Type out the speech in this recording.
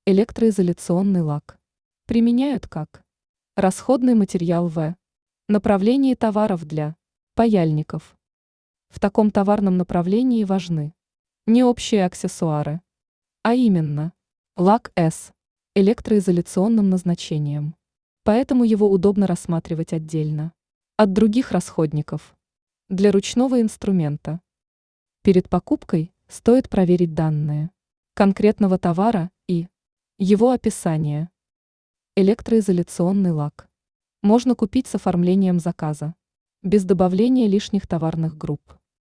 Электроизоляционный лак. Применяют как расходный материал в направлении товаров для паяльников. В таком товарном направлении важны не общие аксессуары, а именно лак с электроизоляционным назначением. Поэтому его удобно рассматривать отдельно от других расходников. Для ручного инструмента перед покупкой стоит проверить данные конкретного товара и его описание. Электроизоляционный лак можно купить с оформлением заказа, без добавления лишних товарных групп.